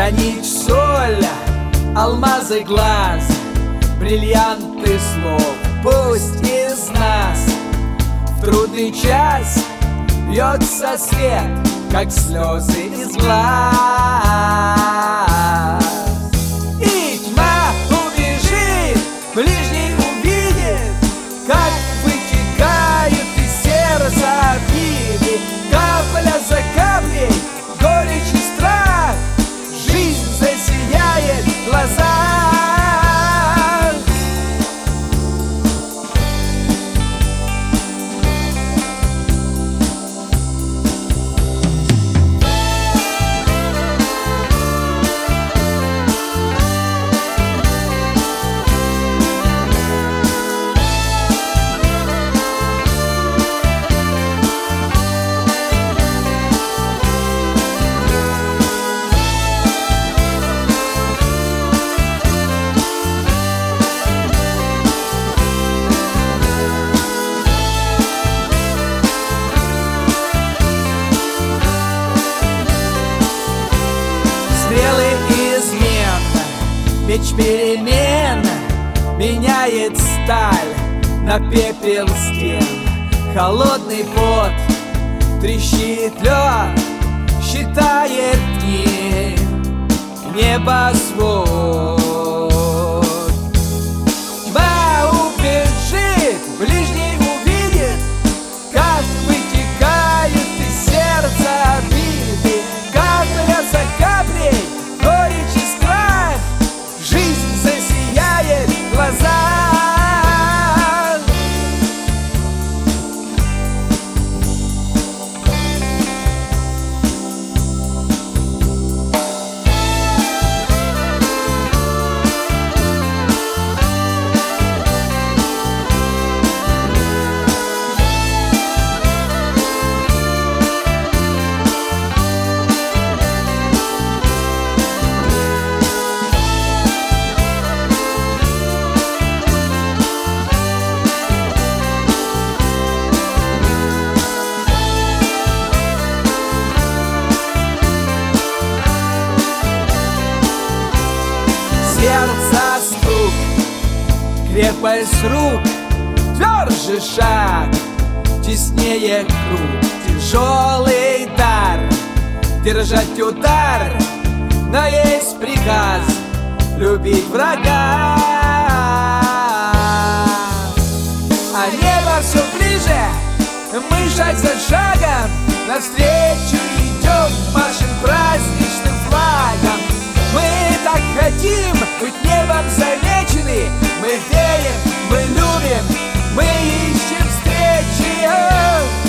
Я нить, соль, алмазы глаз, бриллианты слов. Пусть из нас в трудный час бьется свет, как слезы из глаз. И тьма убежит, ближний увидит, как вытекает из сердца обиды. Капля за каплей, горечь и страх, жизнь засияет в глазах. Стрелы измен, меч перемен меняет сталь на пепел стен. Холодный пот, трещит лед, считает дни небосвод. Тьма убежит, ближний увидит, как вытекает из сердца обиды. Капля за каплей, горечь и страх, жизнь засияет в глазах. Сердце стук, крепость рук, тверже шаг, теснее круг. Тяжелый дар, держать удар, но есть приказ любить врага. А небо все ближе, мы шаг за шагом навстречу идем, машем праздничным флагом. Мы так хотим быть небом замечены. Мы верим, мы любим, мы ищем встречи.